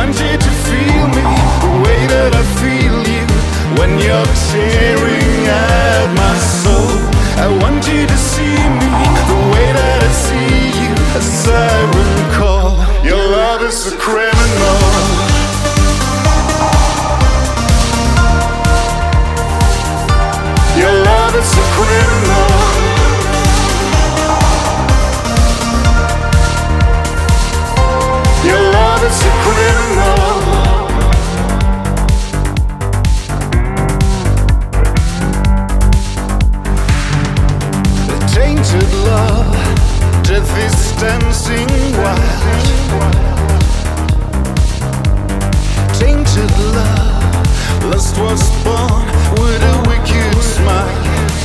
want you to feel me the way that I feel you when you're tearing at my soul. I want you to see me the way that I see you, a siren call. Your love is a criminal. Your love is a criminal. Your love is a criminal. The tainted love, death is dancing wild. Tainted love, lust was born with a wicked smile.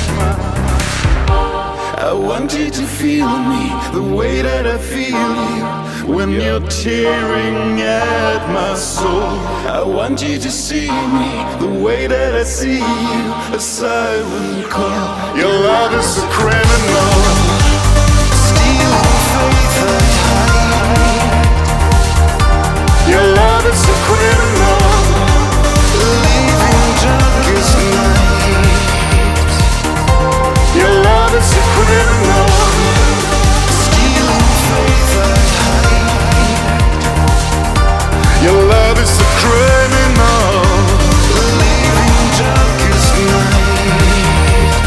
I want you to feel me the way that I feel you when you're tearing at my soul. I want you to see me the way that I see you, a silent call. Your love is a criminal, stealing faith and hide. Your love is a criminal, leaving darkest night. Your love is a criminal, stealing faith and hide. Your love is a criminal, leaving darkest night.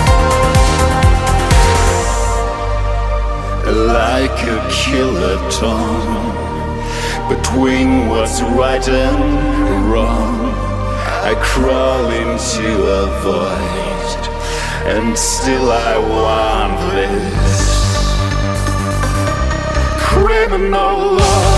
Like a killer tongue between what's right and wrong, I crawl into a void, and still I want this criminal love.